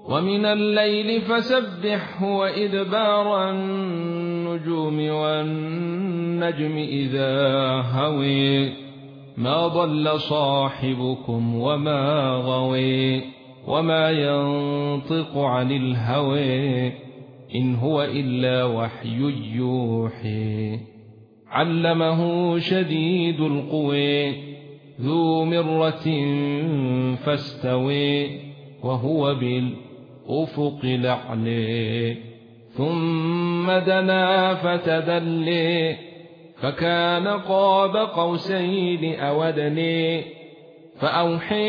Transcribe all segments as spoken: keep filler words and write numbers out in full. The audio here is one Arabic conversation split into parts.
ومن الليل فسبحه وإدبار النجوم والنجم إذا هوي ما ضل صاحبكم وما غوي وما ينطق عن الهوى إن هو إلا وحي يوحي علمه شديد القوى ذو مرة فاستوي وهو بالأفق الأعلى ثم دنا فتدلي فكان قاب قوسين أو أدنى فأوحي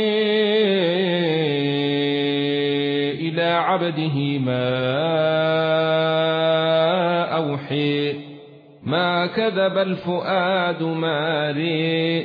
إلى عبده ما أوحي ما كذب الفؤاد ما ري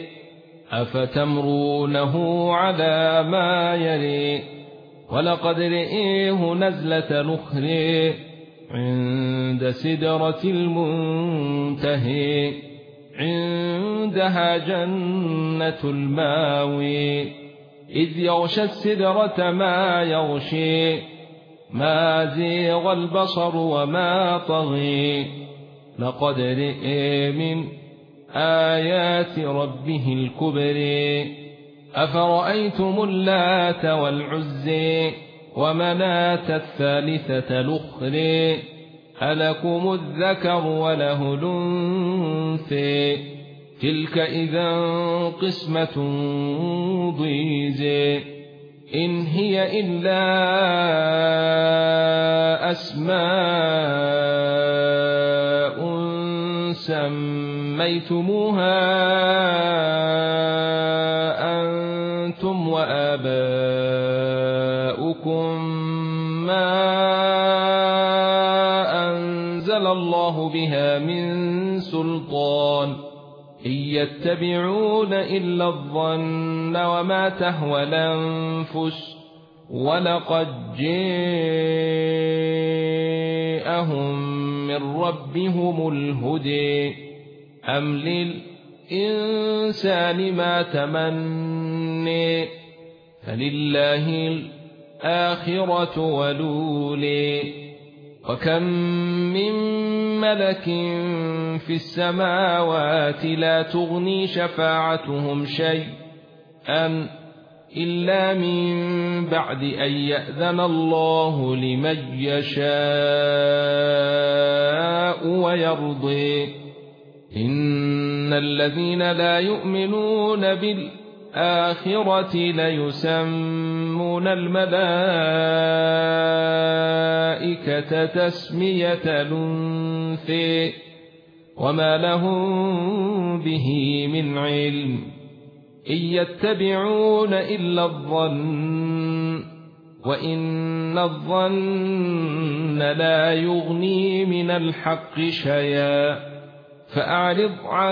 أفتمرونه على ما يري ولقد رئيه نزلة نخري عند سدرة المنتهي عندها جنة الماوي إذ يغشى السدرة ما يغشي ما زيغ البصر وما طغي لقد رئي من آيات ربه الكبر أفرأيتم اللات والعزي ومناة الثالثة الأخرى ألكم الذكر وله الأنثى تلك إذا قسمة ضيزى إن هي إلا أسماء سميتموها أنتم وآباؤكم ما أنزل الله بها من سلطان إن يتبعون إلا الظن وما تهوى الأنفس ولقد جاءهم من ربهم الهدى أم للإنسان ما تمنى فلله الآخرة ولولي وكم من ملك في السماوات لا تغني شفاعتهم شيئا إلا من بعد أن يأذن الله لمن يشاء ويرضي إن الذين لا يؤمنون بالآخرة ليسمون الملائكة تسمية الأنثى وما لهم به من علم إن يتبعون إلا الظن وإن الظن لا يغني من الحق شيئا فأعرض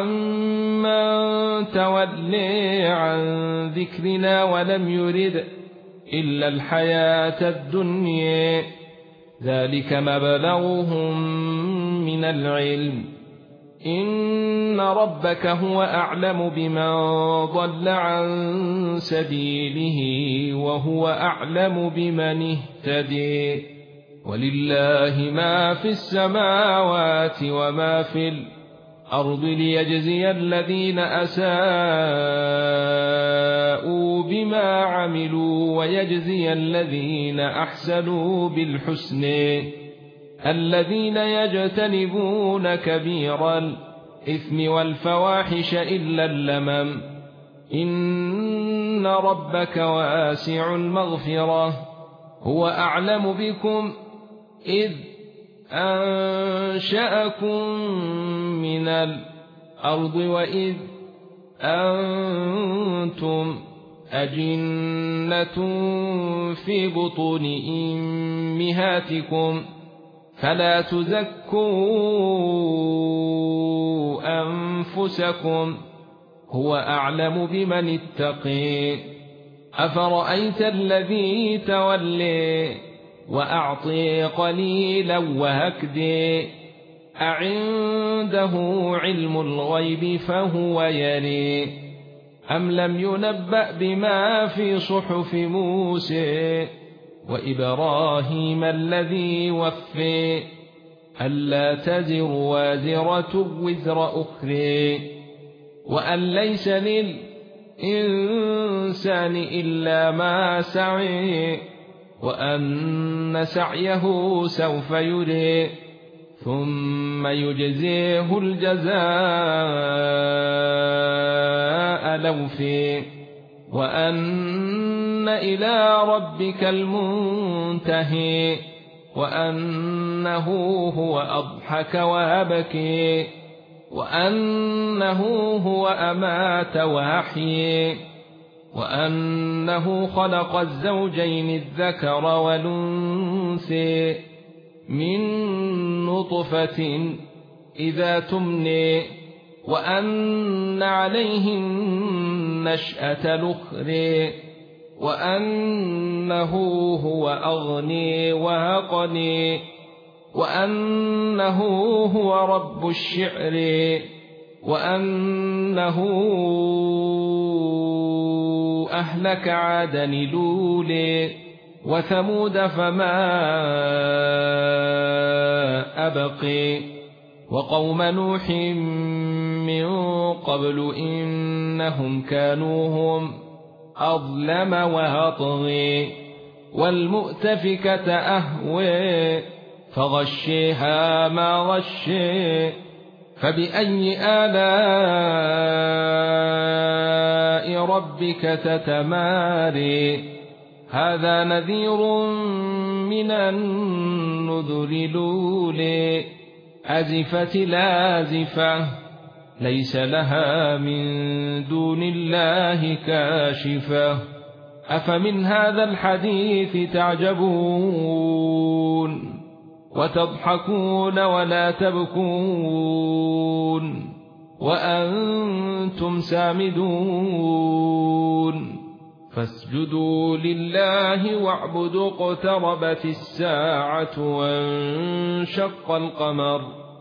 عمن تولي عن ذكرنا ولم يرد إلا الحياة الدنيا ذلك مبلغهم من العلم إن ربك هو أعلم بمن ضل عن سبيله وهو أعلم بمن اهتدي ولله ما في السماوات وما في الأرض ليجزي الذين أساءوا بما عملوا ويجزي الذين أحسنوا بالحسن الذين يجتنبون كبير الإثم والفواحش إلا اللمم إن ربك واسع المغفرة هو أعلم بكم إذ أنشأكم من الأرض وإذ أنتم أجنة في بطون أمهاتكم فلا تزكوا أنفسكم هو أعلم بمن اتقي أفرأيت الذي تولي وأعطي قليلا وهكدي أعنده علم الغيب فهو يري أم لم ينبأ بما في صحف موسى وإبراهيم الذي وفي ألا تزر وازرة وزر أخرى وأن ليس للإنسان إلا ما سعي وأن سعيه سوف يري ثم يجزيه الجزاء الأوفى وأن إلى ربك المنتهي وأنه هو أضحك وأبكي وأنه هو أمات وأحيي وأنه خلق الزوجين الذكر والأنثى من نطفة إذا تمني وأن عليه النشأة الأخرى وأنه هو أغني وأقني وأنه هو رب الشعر وأنه أهلك عادا لولي وثمود فما أبقي وقوم نوح من قبل إنهم كانوا هم أظلم وأطغي والمؤتفكة أهوي فغشيها ما غشي فبأي آلاء ربك تتماري هذا نذير من النذر الأولى أزفت الآزفة ليس لها من دون الله كاشفة أفمن هذا الحديث تعجبون وتضحكون ولا تبكون وأنتم سامدون فاسجدوا لله واعبدوا اقتربت الساعة وانشق القمر